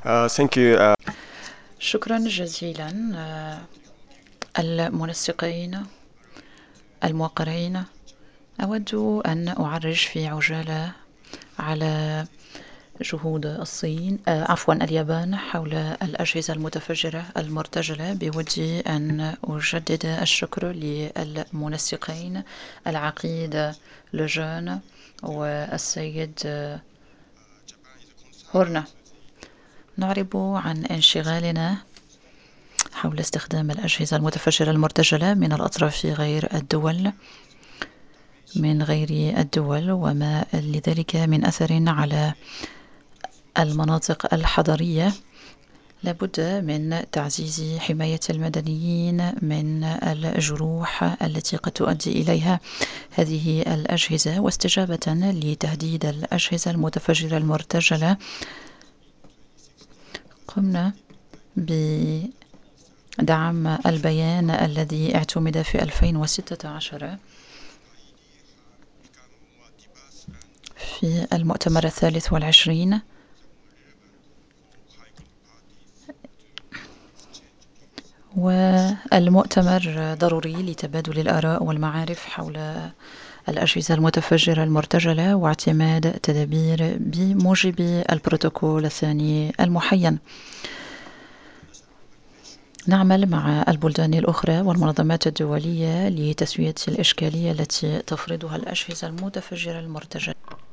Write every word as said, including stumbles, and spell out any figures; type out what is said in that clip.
Uh, thank you. Uh, شكرا جزيلا. آه، المنسقين الموقرين، أود أن أعرج في عجالة على جهود الصين آه، عفوا اليابان حول الأجهزة المتفجرة المرتجلة. بودي أن أجدد الشكر للمنسقين العقيد لوجان والسيد هورنا. نعرب عن انشغالنا حول استخدام الأجهزة المتفجرة المرتجلة من الأطراف غير الدول من غير الدول وما لذلك من أثر على المناطق الحضرية. لابد من تعزيز حماية المدنيين من الجروح التي قد تؤدي إليها هذه الأجهزة. واستجابة لتهديد الأجهزة المتفجرة المرتجلة، قمنا بدعم البيان الذي اعتمد في ألفين وستة عشر في المؤتمر الثالث والعشرين، والمؤتمر ضروري لتبادل الآراء والمعارف حول الأجهزة المتفجرة المرتجلة واعتماد تدابير بموجب البروتوكول الثاني المحين. نعمل مع البلدان الأخرى والمنظمات الدولية لتسوية الإشكالية التي تفرضها الأجهزة المتفجرة المرتجلة.